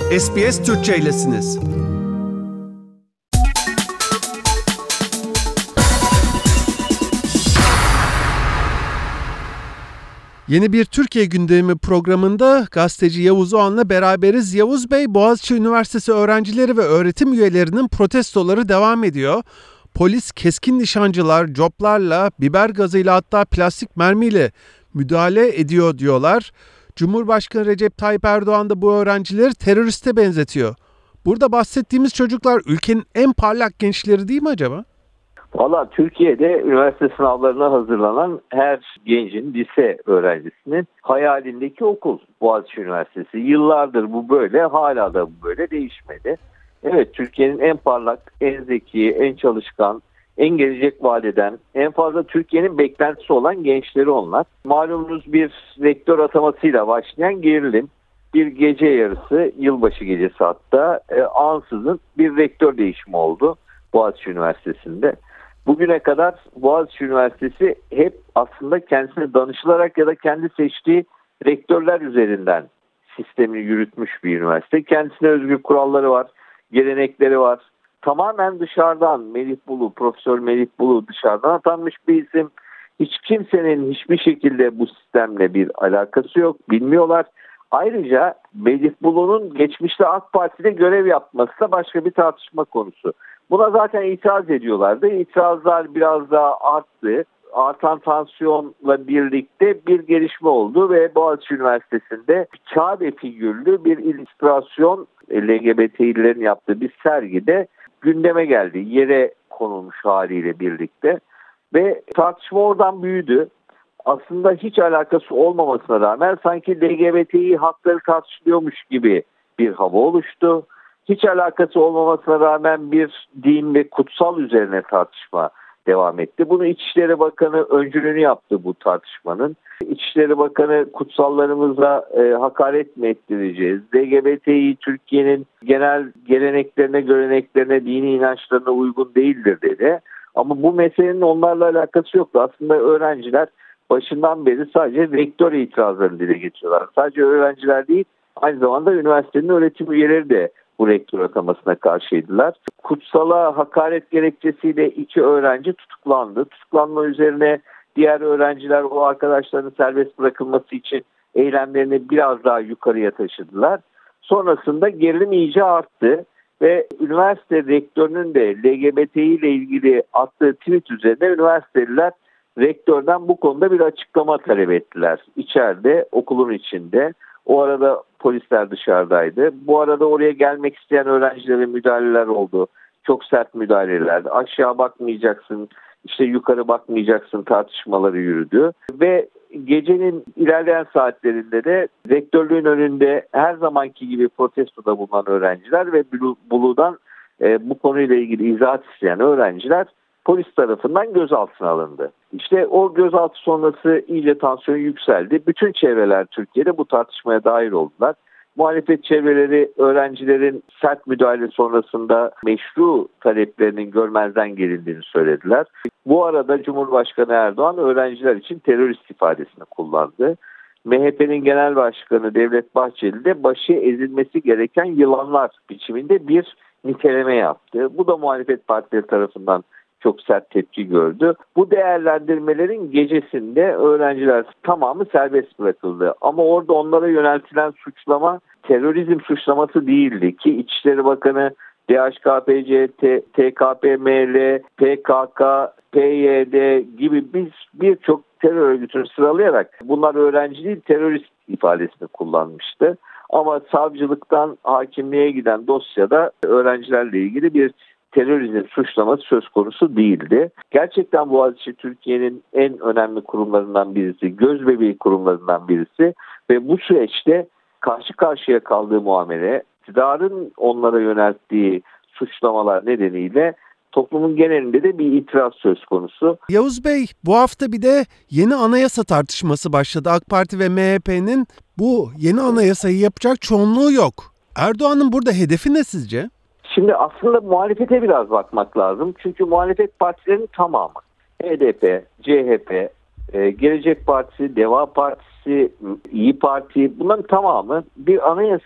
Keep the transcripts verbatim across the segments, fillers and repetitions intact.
S B S Türkçe'ylesiniz. Yeni bir Türkiye gündemi programında gazeteci Yavuz Oğan'la beraberiz. Yavuz Bey, Boğaziçi Üniversitesi öğrencileri ve öğretim üyelerinin protestoları devam ediyor. Polis keskin nişancılar, coplarla, biber gazıyla hatta plastik mermiyle müdahale ediyor diyorlar. Cumhurbaşkanı Recep Tayyip Erdoğan da bu öğrencileri teröriste benzetiyor. Burada bahsettiğimiz çocuklar ülkenin en parlak gençleri değil mi acaba? Valla Türkiye'de üniversite sınavlarına hazırlanan her gencin, lise öğrencisinin hayalindeki okul Boğaziçi Üniversitesi. Yıllardır bu böyle, hala da bu böyle, değişmedi. Evet, Türkiye'nin en parlak, en zeki, en çalışkan, en gelecek vaat eden, en fazla Türkiye'nin beklentisi olan gençleri onlar. Malumunuz bir rektör atamasıyla başlayan gerilim, bir gece yarısı, yılbaşı gecesi hatta e, ansızın bir rektör değişimi oldu Boğaziçi Üniversitesi'nde. Bugüne kadar Boğaziçi Üniversitesi hep aslında kendisine danışılarak ya da kendi seçtiği rektörler üzerinden sistemini yürütmüş bir üniversite. Kendisine özgü kuralları var, gelenekleri var. Tamamen dışarıdan Melih Bulu, Profesör Melih Bulu dışarıdan atanmış bir isim. Hiç kimsenin hiçbir şekilde bu sistemle bir alakası yok, bilmiyorlar. Ayrıca Melih Bulu'nun geçmişte AK Parti'de görev yapması da başka bir tartışma konusu. Buna zaten itiraz ediyorlardı. İtirazlar biraz daha arttı. Artan tansiyonla birlikte bir gelişme oldu ve Boğaziçi Üniversitesi'nde Kabe figürlü bir illüstrasyon L G B T'lilerin yaptığı bir sergide gündeme geldi. Yere konulmuş haliyle birlikte ve tartışma oradan büyüdü. Aslında hiç alakası olmamasına rağmen sanki L G B T hakları tartışılıyormuş gibi bir hava oluştu. Hiç alakası olmamasına rağmen bir din ve kutsal üzerine tartışma devam etti. Bunu İçişleri Bakanı öncülüğünü yaptı bu tartışmanın. İçişleri Bakanı kutsallarımıza e, hakaret mi ettireceğiz? L G B T'yi Türkiye'nin genel geleneklerine, göreneklerine, dini inançlarına uygun değildir dedi. Ama bu meselenin onlarla alakası yoktu. Aslında öğrenciler başından beri sadece rektör itirazlarını dile getiriyorlar. Sadece öğrenciler değil, aynı zamanda üniversitenin öğretim üyeleri de bu rektör atamasına karşıydılar. Kutsala hakaret gerekçesiyle iki öğrenci tutuklandı. Tutuklanma üzerine diğer öğrenciler o arkadaşların serbest bırakılması için eylemlerini biraz daha yukarıya taşıdılar. Sonrasında gerilim iyice arttı ve üniversite rektörünün de L G B T ile ilgili attığı tweet üzerine üniversiteliler rektörden bu konuda bir açıklama talep ettiler. İçeride, okulun içinde. O arada polisler dışarıdaydı. Bu arada oraya gelmek isteyen öğrencilere müdahaleler oldu. Çok sert müdahaleler. Aşağı bakmayacaksın, işte yukarı bakmayacaksın tartışmaları yürüdü. Ve gecenin ilerleyen saatlerinde de rektörlüğün önünde her zamanki gibi protestoda bulunan öğrenciler ve Bulu'dan e, bu konuyla ilgili izahat isteyen öğrenciler polis tarafından gözaltına alındı. İşte o gözaltı sonrası iyice tansiyon yükseldi. Bütün çevreler Türkiye'de bu tartışmaya dahil oldular. Muhalefet çevreleri öğrencilerin sert müdahale sonrasında meşru taleplerinin görmezden gelindiğini söylediler. Bu arada Cumhurbaşkanı Erdoğan öğrenciler için terörist ifadesini kullandı. M H P'nin Genel Başkanı Devlet Bahçeli de başı ezilmesi gereken yılanlar biçiminde bir niteleme yaptı. Bu da muhalefet partileri tarafından çok sert tepki gördü. Bu değerlendirmelerin gecesinde öğrenciler tamamı serbest bırakıldı. Ama orada onlara yöneltilen suçlama terörizm suçlaması değildi ki İçişleri Bakanı D H K P C, T K P M L, P K K, P Y D gibi biz birçok terör örgütünü sıralayarak bunlar öğrenci değil terörist ifadesini kullanmıştı. Ama savcılıktan hakimliğe giden dosyada öğrencilerle ilgili bir terörizm suçlaması söz konusu değildi. Gerçekten Boğaziçi Türkiye'nin en önemli kurumlarından birisi, gözbebeği kurumlarından birisi ve bu süreçte karşı karşıya kaldığı muamele, iktidarın onlara yönelttiği suçlamalar nedeniyle toplumun genelinde de bir itiraz söz konusu. Yavuz Bey, bu hafta bir de yeni anayasa tartışması başladı. AK Parti ve M H P'nin bu yeni anayasayı yapacak çoğunluğu yok. Erdoğan'ın burada hedefi ne sizce? Şimdi aslında muhalefete biraz bakmak lazım. Çünkü muhalefet partilerinin tamamı H D P, C H P, Gelecek Partisi, Deva Partisi, İyi Parti bunların tamamı bir anayasa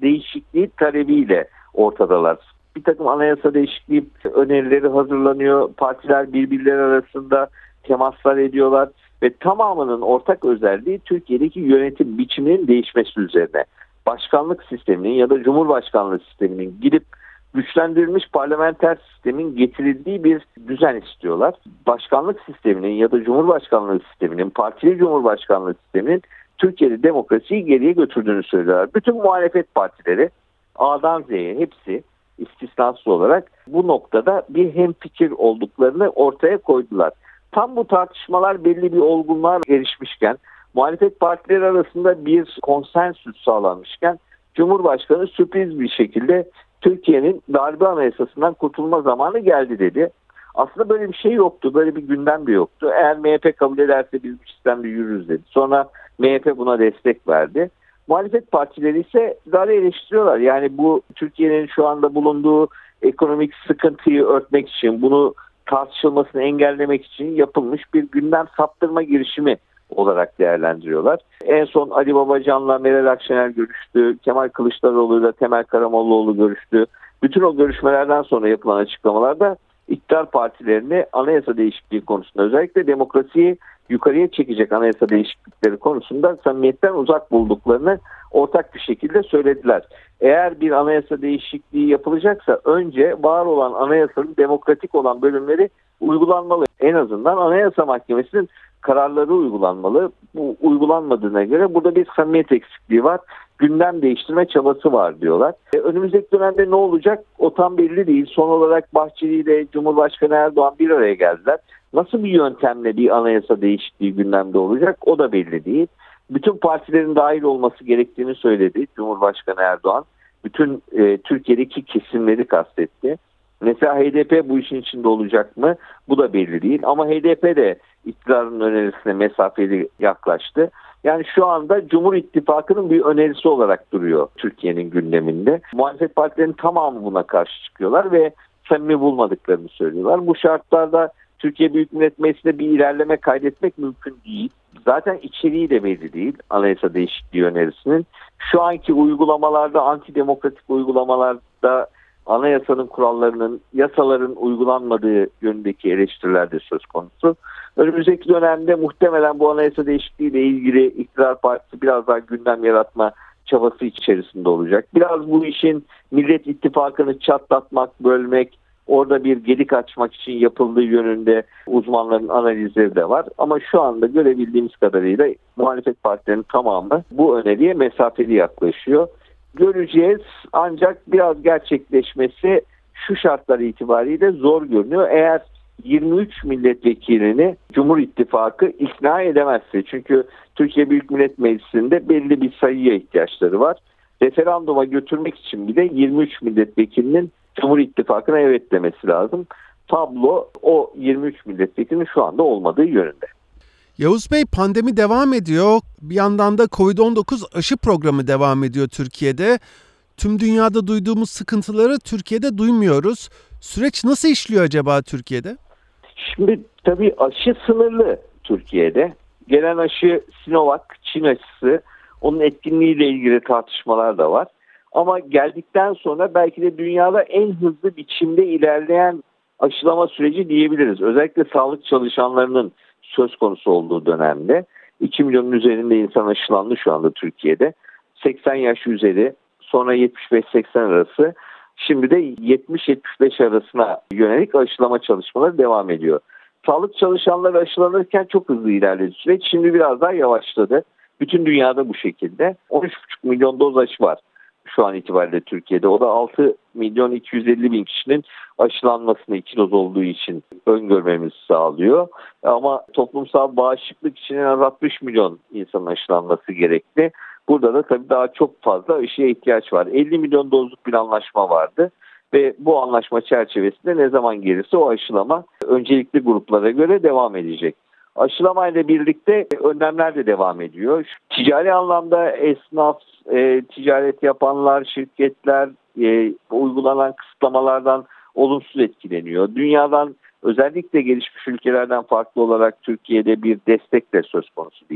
değişikliği talebiyle ortadalar. Bir takım anayasa değişikliği önerileri hazırlanıyor. Partiler birbirleri arasında temaslar ediyorlar ve tamamının ortak özelliği Türkiye'deki yönetim biçiminin değişmesi üzerine. Başkanlık sisteminin ya da cumhurbaşkanlığı sisteminin gidip güçlendirilmiş parlamenter sistemin getirildiği bir düzen istiyorlar. Başkanlık sisteminin ya da cumhurbaşkanlığı sisteminin, partili cumhurbaşkanlığı sisteminin Türkiye'de demokrasiyi geriye götürdüğünü söylüyorlar. Bütün muhalefet partileri A'dan Z'ye hepsi istisnasız olarak bu noktada bir hemfikir olduklarını ortaya koydular. Tam bu tartışmalar belli bir olgunluğa erişmişken, muhalefet partileri arasında bir konsensüs sağlanmışken, Cumhurbaşkanı sürpriz bir şekilde Türkiye'nin darbe anayasasından kurtulma zamanı geldi dedi. Aslında böyle bir şey yoktu, böyle bir gündem de yoktu. Eğer M H P kabul ederse biz bu sistemde yürürüz dedi. Sonra M H P buna destek verdi. Muhalefet partileri ise iktidarı eleştiriyorlar. Yani bu Türkiye'nin şu anda bulunduğu ekonomik sıkıntıyı örtmek için, bunu tartışılmasını engellemek için yapılmış bir gündem saptırma girişimi olarak değerlendiriyorlar. En son Ali Babacan'la Meral Akşener görüştü, Kemal Kılıçdaroğlu'yla Temel Karamollaoğlu görüştü. Bütün o görüşmelerden sonra yapılan açıklamalarda iktidar partilerini anayasa değişikliği konusunda, özellikle demokrasiyi yukarıya çekecek anayasa değişiklikleri konusunda samimiyetten uzak bulduklarını ortak bir şekilde söylediler. Eğer bir anayasa değişikliği yapılacaksa önce var olan anayasanın demokratik olan bölümleri uygulanmalı. En azından Anayasa Mahkemesi'nin kararları uygulanmalı. Bu uygulanmadığına göre burada bir samimiyet eksikliği var. Gündem değiştirme çabası var diyorlar. E, önümüzdeki dönemde ne olacak o tam belli değil. Son olarak Bahçeli ile Cumhurbaşkanı Erdoğan bir araya geldiler. Nasıl bir yöntemle bir anayasa değişikliği gündemde olacak o da belli değil. Bütün partilerin dahil olması gerektiğini söyledi Cumhurbaşkanı Erdoğan. Bütün e, Türkiye'deki kesimleri kastetti. Mesela H D P bu işin içinde olacak mı? Bu da belli değil. Ama H D P de iktidarın önerisine mesafeli yaklaştı. Yani şu anda Cumhur İttifakı'nın bir önerisi olarak duruyor Türkiye'nin gündeminde. Muhalefet partilerinin tamamı buna karşı çıkıyorlar ve samimi bulmadıklarını söylüyorlar. Bu şartlarda Türkiye Büyük Millet Meclisi'nde bir ilerleme kaydetmek mümkün değil. Zaten içeriği de belli değil anayasa değişikliği önerisinin. Şu anki uygulamalarda, antidemokratik uygulamalarda anayasanın kurallarının, yasaların uygulanmadığı yönündeki eleştiriler de söz konusu. Önümüzdeki dönemde muhtemelen bu anayasa değişikliğiyle ilgili iktidar partisi biraz daha gündem yaratma çabası içerisinde olacak. Biraz bu işin Millet İttifakı'nı çatlatmak, bölmek, orada bir gedik açmak için yapıldığı yönünde uzmanların analizleri de var. Ama şu anda görebildiğimiz kadarıyla muhalefet partilerinin tamamı bu öneriye mesafeli yaklaşıyor. Göreceğiz, ancak biraz gerçekleşmesi şu şartlar itibariyle zor görünüyor. Eğer yirmi üç milletvekilini Cumhur İttifakı ikna edemezse, çünkü Türkiye Büyük Millet Meclisi'nde belli bir sayıya ihtiyaçları var. Referanduma götürmek için bile yirmi üç milletvekilinin Cumhur İttifakı'na evet demesi lazım. Tablo o yirmi üç milletvekilinin şu anda olmadığı yönünde. Yavuz Bey, pandemi devam ediyor. Bir yandan da kovid on dokuz aşı programı devam ediyor Türkiye'de. Tüm dünyada duyduğumuz sıkıntıları Türkiye'de duymuyoruz. Süreç nasıl işliyor acaba Türkiye'de? Şimdi tabii aşı sınırlı Türkiye'de. Gelen aşı Sinovac, Çin aşısı. Onun etkinliğiyle ilgili tartışmalar da var. Ama geldikten sonra belki de dünyada en hızlı biçimde ilerleyen aşılama süreci diyebiliriz. Özellikle sağlık çalışanlarının söz konusu olduğu dönemde iki milyonun üzerinde insan aşılandı şu anda Türkiye'de. seksen yaş üzeri, sonra yetmiş beş seksen arası, şimdi de yetmiş yetmiş beş arasına yönelik aşılama çalışmaları devam ediyor. Sağlık çalışanları aşılanırken çok hızlı ilerledi süreç. Şimdi biraz daha yavaşladı. Bütün dünyada bu şekilde. on üç buçuk milyon doz aşı var şu an itibariyle Türkiye'de. O da altı milyon iki yüz elli bin kişinin aşılanmasını iki doz olduğu için öngörmemizi sağlıyor. Ama toplumsal bağışıklık için en az altmış milyon insanın aşılanması gerekli. Burada da tabii daha çok fazla aşıya ihtiyaç var. elli milyon dozluk bir anlaşma vardı. Ve bu anlaşma çerçevesinde ne zaman gelirse o aşılama öncelikli gruplara göre devam edecek. Aşılamayla birlikte önlemler de devam ediyor. Ticari anlamda esnaf, e, ticaret yapanlar, şirketler e, uygulanan kısıtlamalardan olumsuz etkileniyor. Dünyadan, özellikle gelişmiş ülkelerden farklı olarak Türkiye'de bir destek de söz konusu değil.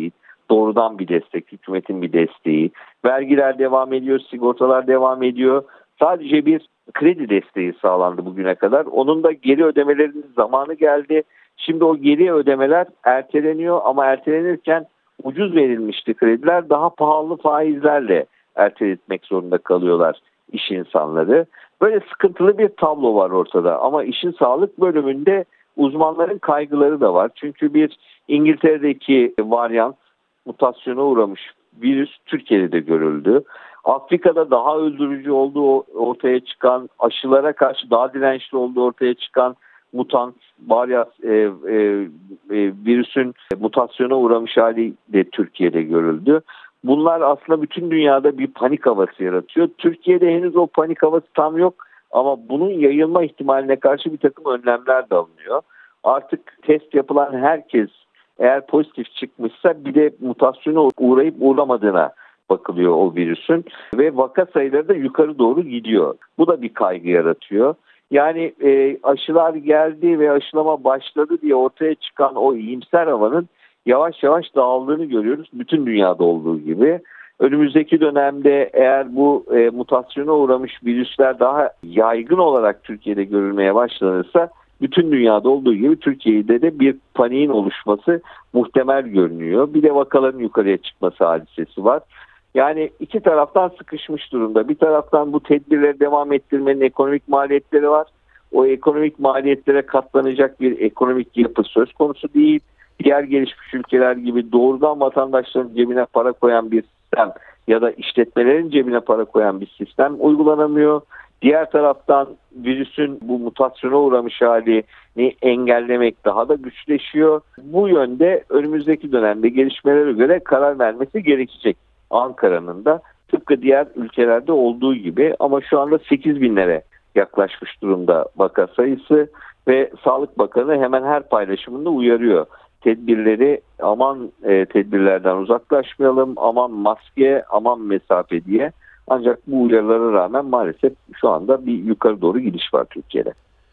doğrudan bir destek, hükümetin bir desteği. Vergiler devam ediyor, sigortalar devam ediyor. Sadece bir kredi desteği sağlandı bugüne kadar. Onun da geri ödemelerinin zamanı geldi. Şimdi o geri ödemeler erteleniyor ama ertelenirken ucuz verilmişti krediler. Daha pahalı faizlerle erteletmek zorunda kalıyorlar iş insanları. Böyle sıkıntılı bir tablo var ortada ama işin sağlık bölümünde uzmanların kaygıları da var. Çünkü bir İngiltere'deki varyant mutasyona uğramış virüs Türkiye'de de görüldü. Afrika'da daha öldürücü olduğu ortaya çıkan, aşılara karşı daha dirençli olduğu ortaya çıkan mutant varyant e, e, e, virüsün mutasyona uğramış hali de Türkiye'de görüldü. Bunlar aslında bütün dünyada bir panik havası yaratıyor. Türkiye'de henüz o panik havası tam yok ama bunun yayılma ihtimaline karşı bir takım önlemler de alınıyor. Artık test yapılan herkes eğer pozitif çıkmışsa bir de mutasyona uğrayıp uğramadığına bakılıyor o virüsün ve vaka sayıları da yukarı doğru gidiyor. Bu da bir kaygı yaratıyor. Yani e, aşılar geldi ve aşılama başladı diye ortaya çıkan o iyimser havanın yavaş yavaş dağıldığını görüyoruz. Bütün dünyada olduğu gibi. Önümüzdeki dönemde eğer bu e, mutasyona uğramış virüsler daha yaygın olarak Türkiye'de görülmeye başlanırsa bütün dünyada olduğu gibi Türkiye'de de bir paniğin oluşması muhtemel görünüyor. Bir de vakaların yukarıya çıkması hadisesi var. Yani iki taraftan sıkışmış durumda. Bir taraftan bu tedbirleri devam ettirmenin ekonomik maliyetleri var. O ekonomik maliyetlere katlanacak bir ekonomik yapı söz konusu değil. Diğer gelişmiş ülkeler gibi doğrudan vatandaşların cebine para koyan bir sistem ya da işletmelerin cebine para koyan bir sistem uygulanamıyor. Diğer taraftan virüsün bu mutasyona uğramış halini engellemek daha da güçleşiyor. Bu yönde önümüzdeki dönemde gelişmelere göre karar vermesi gerekecek Ankara'nın da tıpkı diğer ülkelerde olduğu gibi ama şu anda sekiz binlere yaklaşmış durumda vaka sayısı ve Sağlık Bakanı hemen her paylaşımında uyarıyor. Tedbirleri aman e, tedbirlerden uzaklaşmayalım, aman maske, aman mesafe diye. Ancak bu uyarılara rağmen maalesef şu anda bir yukarı doğru gidiş var Türkiye'de.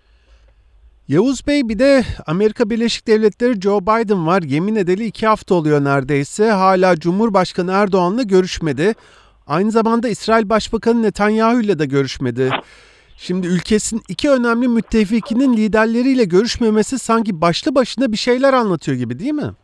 Yavuz Bey, bir de Amerika Birleşik Devletleri Joe Biden var. Yemin edeli iki hafta oluyor neredeyse. Hala Cumhurbaşkanı Erdoğan'la görüşmedi. Aynı zamanda İsrail Başbakanı Netanyahu ile de görüşmedi. Şimdi ülkesinin iki önemli müttefikinin liderleriyle görüşmemesi sanki başlı başına bir şeyler anlatıyor gibi, değil mi?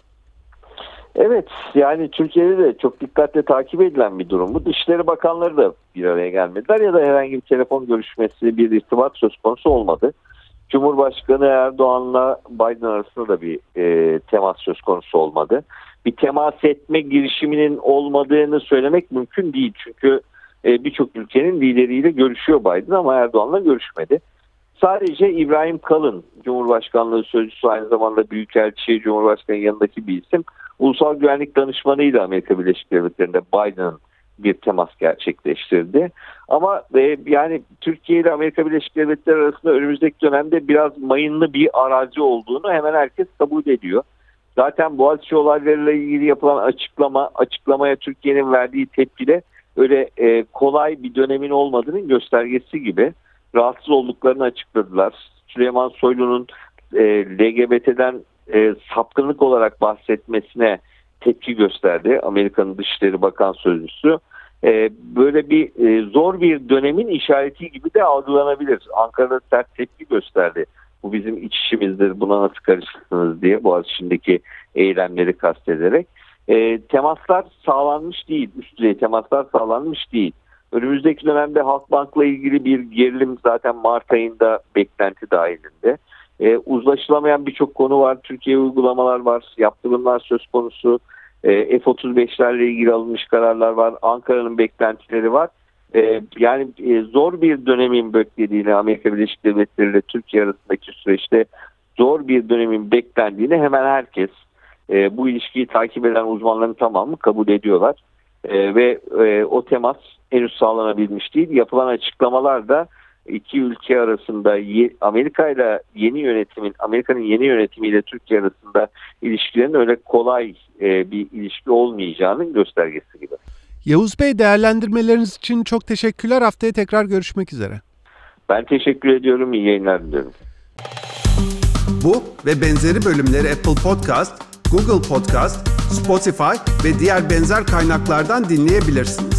Evet, yani Türkiye'de de çok dikkatle takip edilen bir durum bu. Dışişleri Bakanları da bir araya gelmediler ya da herhangi bir telefon görüşmesi, bir irtibat söz konusu olmadı. Cumhurbaşkanı Erdoğan'la Biden arasında da bir e, temas söz konusu olmadı. Bir temas etme girişiminin olmadığını söylemek mümkün değil. Çünkü e, birçok ülkenin lideriyle görüşüyor Biden ama Erdoğan'la görüşmedi. Sadece İbrahim Kalın, Cumhurbaşkanlığı Sözcüsü, aynı zamanda Büyükelçi, Cumhurbaşkanı yanındaki bir isim. Ulusal Güvenlik Danışmanı'ydı Amerika Birleşik Devletleri'nde Biden'ın bir temas gerçekleştirdi. Ama e, yani Türkiye ile Amerika Birleşik Devletleri arasında önümüzdeki dönemde biraz mayınlı bir arazi olduğunu hemen herkes kabul ediyor. Zaten Boğaziçi olaylarıyla ilgili yapılan açıklama, açıklamaya Türkiye'nin verdiği tepkide öyle e, kolay bir dönemin olmadığının göstergesi gibi. Rahatsız olduklarını açıkladılar. Süleyman Soylu'nun e, L G B T'den e, sapkınlık olarak bahsetmesine tepki gösterdi Amerika'nın Dışişleri Bakan Sözcüsü. E, böyle bir e, zor bir dönemin işareti gibi de algılanabilir. Ankara'da sert tepki gösterdi. Bu bizim iç işimizdir, buna nasıl karışırsınız diye Boğaziçi'ndeki eylemleri kastederek. E, temaslar sağlanmış değil, üst düzey temaslar sağlanmış değil. Önümüzdeki dönemde Halkbank'la ilgili bir gerilim zaten Mart ayında beklenti dahilinde. Ee, uzlaşılamayan birçok konu var. Türkiye uygulamalar var. Yaptırımlar söz konusu. Ee, F otuz beşlerle ilgili alınmış kararlar var. Ankara'nın beklentileri var. Ee, yani e, zor bir dönemin beklediğini Amerika Birleşik Devletleri ile Türkiye arasındaki süreçte zor bir dönemin beklendiğini hemen herkes e, bu ilişkiyi takip eden uzmanların tamamı kabul ediyorlar. E, ve e, o temas henüz sağlanabilmiş değil. Yapılan açıklamalar da iki ülke arasında Amerika ile yeni yönetimin, Amerika'nın yeni yönetimiyle Türkiye arasında ilişkilerin öyle kolay e, bir ilişki olmayacağının göstergesi gibi. Yavuz Bey, değerlendirmeleriniz için çok teşekkürler. Haftaya tekrar görüşmek üzere. Ben teşekkür ediyorum. İyi yayınlar diliyorum. Bu ve benzeri bölümleri Apple Podcast, Google Podcast, Spotify ve diğer benzer kaynaklardan dinleyebilirsin.